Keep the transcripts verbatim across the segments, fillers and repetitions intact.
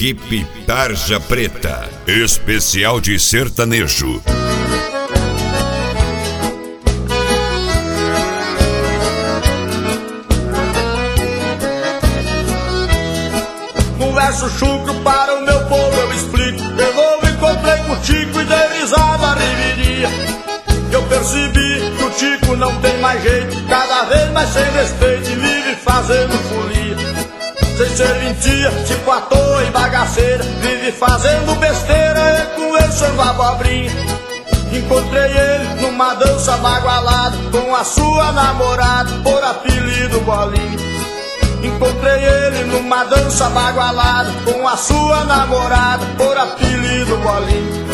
Equipe Tarja Preta, especial de sertanejo. Um verso chucro para o meu povo eu explico. Eu novo encontrei com o Tico e dei risada a reviria. Eu percebi que o Tico não tem mais jeito, cada vez mais sem respeito e vive fazendo folia. Sem serventia, tipo à toa e bagaceira, vive fazendo besteira e conversando abobrinha. Encontrei ele numa dança bagualada com a sua namorada, por apelido Bolinha. Encontrei ele numa dança bagualada com a sua namorada, por apelido Bolinha.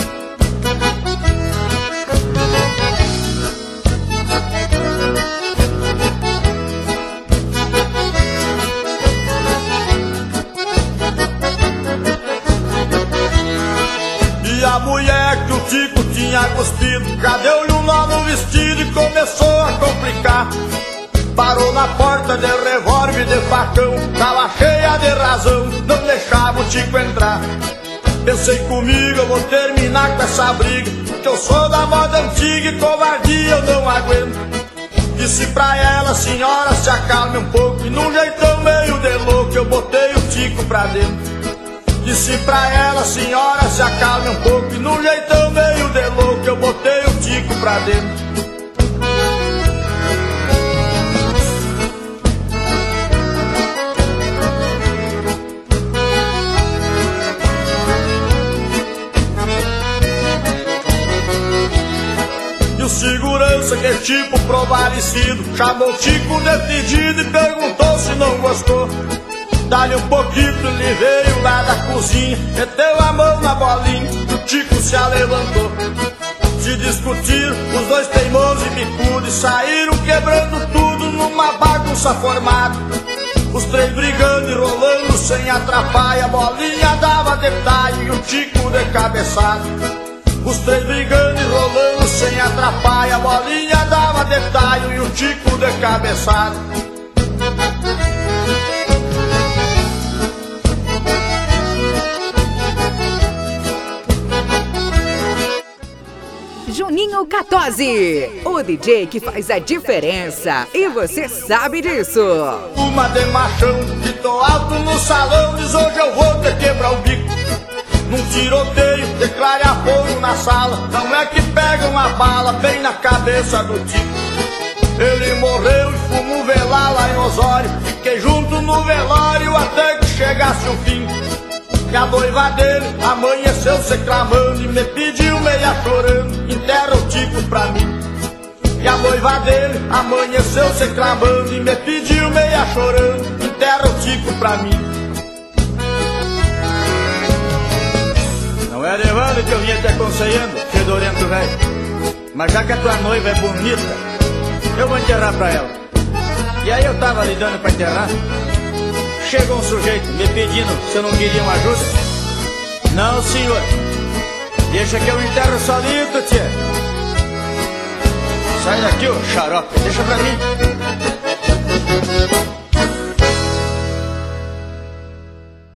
E a mulher que o Tico tinha cuspido já deu-lhe um nó no vestido e começou a complicar. Parou na porta de revólver de facão, tava cheia de razão, não deixava o Tico entrar. Pensei comigo, eu vou terminar com essa briga, que eu sou da moda antiga e covardia eu não aguento. Disse pra ela, senhora, se acalme um pouco, e num jeitão meio de louco eu botei o Tico pra dentro. Disse pra ela, senhora, se acalme um pouco, e num jeitão meio de louco eu botei o Tico pra dentro. E o segurança, que é tipo provarecido, chamou o Tico de pedido e perguntou se não gostou. Dá-lhe um pouquinho, ele veio lá da cozinha, meteu a mão na Bolinha e o Tico se alevantou. Se discutiram, os dois teimosos e bicudos, saíram quebrando tudo numa bagunça formada. Os três brigando e rolando sem atrapalho, a Bolinha dava detalhe e o Tico de cabeçada. Os três brigando e rolando sem atrapalho, a Bolinha dava detalhe e o Tico de cabeçada. Juninho Catozzi, o D J que faz a diferença, e você sabe disso. Uma de machão, que tô alto no salão, diz hoje eu vou ter quebrar o bico. Num tiroteio, declare a fogo na sala, não é que pega uma bala bem na cabeça do Tico. Ele morreu e fomos velar lá em Osório, fiquei junto no velório até que chegasse o fim. E a noiva dele amanheceu se clamando e me pediu meia chorando, enterra o Tico pra mim. E a noiva dele amanheceu se clamando e me pediu meia chorando, enterra o Tico pra mim. Não era Evandro que eu vinha te aconselhando, fedorento velho, mas já que a tua noiva é bonita, eu vou enterrar pra ela. E aí eu tava lhe dando pra enterrar, chegou um sujeito me pedindo se eu não queria uma ajuda. Não, senhor, deixa que eu enterro solito, tia. Sai daqui, ô xarope, deixa pra mim.